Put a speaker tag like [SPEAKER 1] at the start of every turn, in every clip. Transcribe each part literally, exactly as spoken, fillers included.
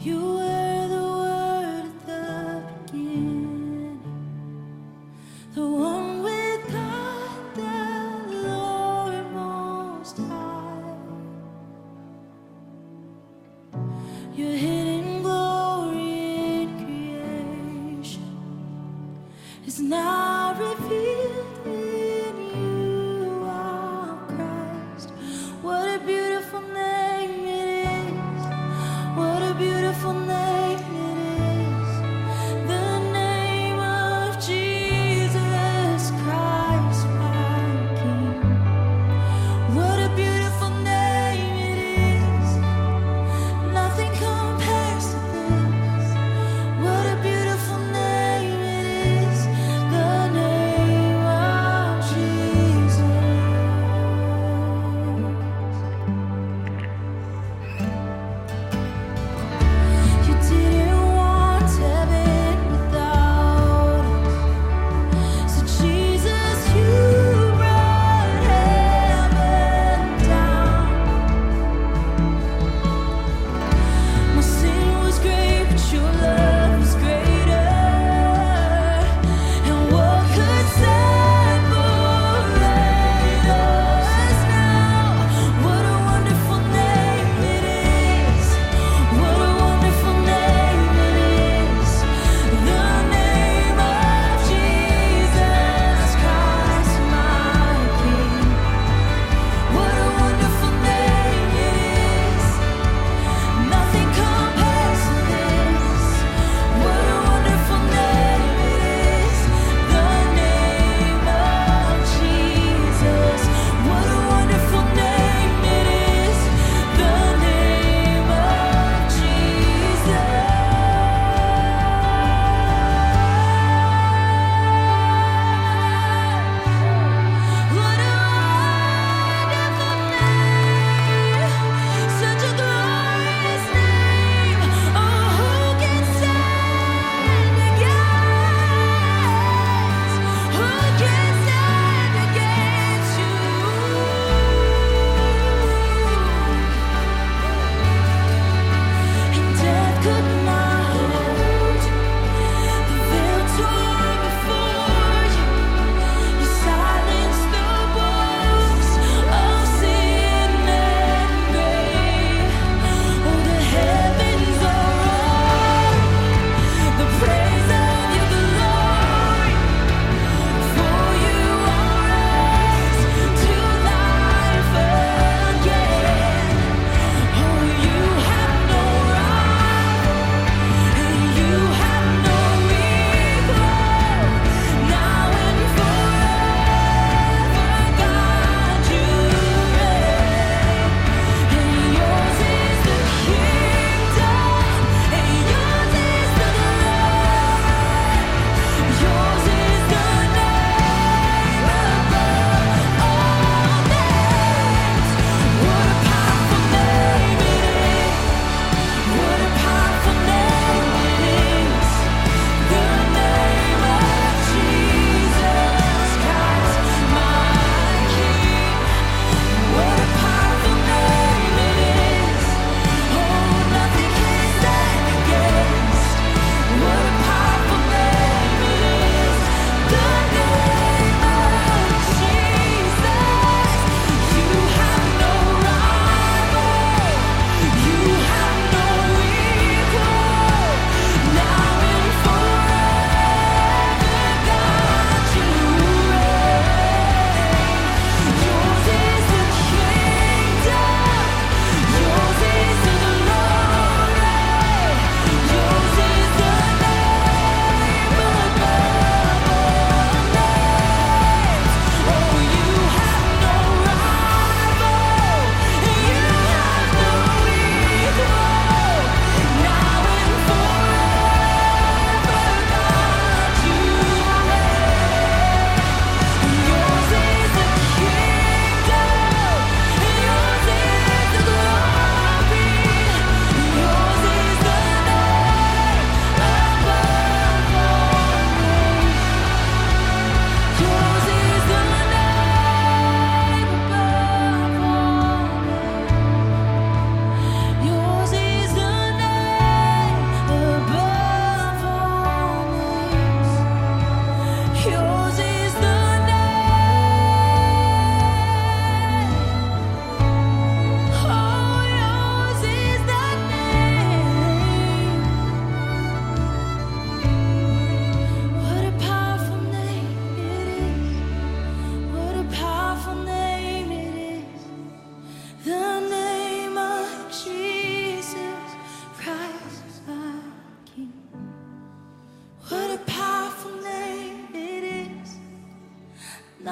[SPEAKER 1] You were the Word at the beginning, the one with God, the Lord Most High. Your hidden glory in creation is now revealed in you, our Christ. What a beautiful name it is! What a beautiful name it is! The name of Jesus Christ, my King. What a beautiful name it is! Nothing compares to this. What a beautiful name it is! The name of Jesus. You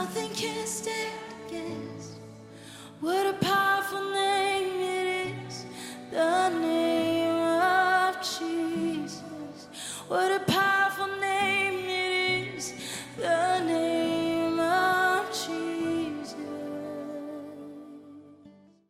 [SPEAKER 1] nothing can stand against. What a powerful name it is, the name of Jesus. What a power.